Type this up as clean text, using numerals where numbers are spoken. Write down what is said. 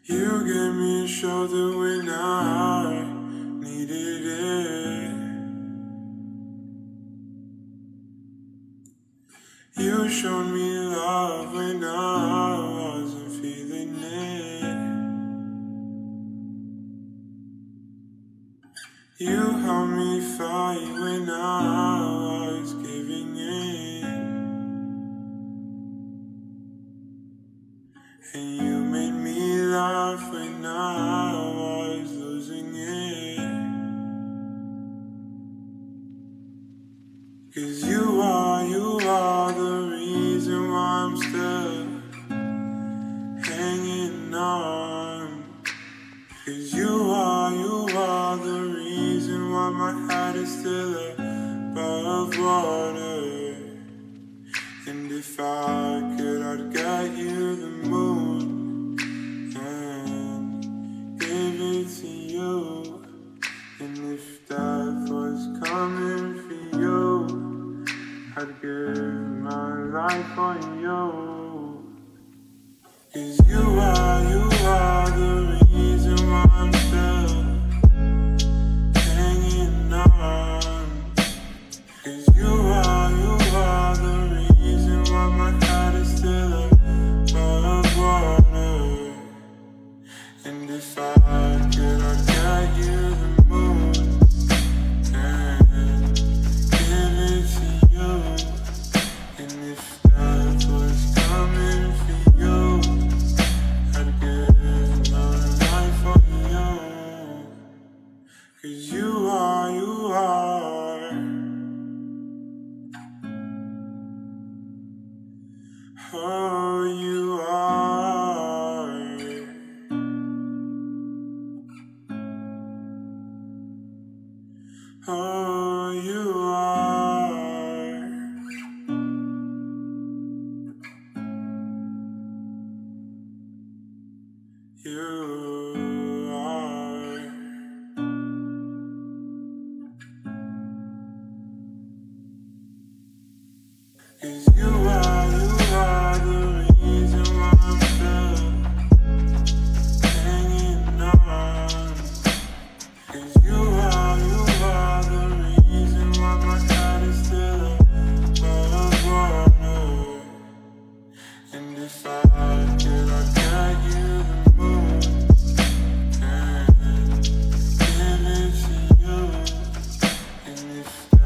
You gave me a shoulder when I needed it. You showed me love when I wasn't feeling it. You helped me fight when I was giving in. And you made me laugh when I was losing it. 'Cause you are the reason why I'm still hanging on. 'Cause you are the reason why my head is still above water. And if I could, I'd get you the moon and give it to you. And if death was coming for you, I'd give my life for you. 'Cause you are the reason why I'm still hanging on. 'Cause you are the reason why my head is still above water. And if I could, I'd get you the moon and give it to you. And if death was coming for you, I'd give my life for you. 'Cause you are oh, you are. Oh, you are. You are. 'Cause you are the reason why I'm still hanging on. 'Cause you are the reason why my head is still above water. And if I could, I'd get you the moon and give it to you. And if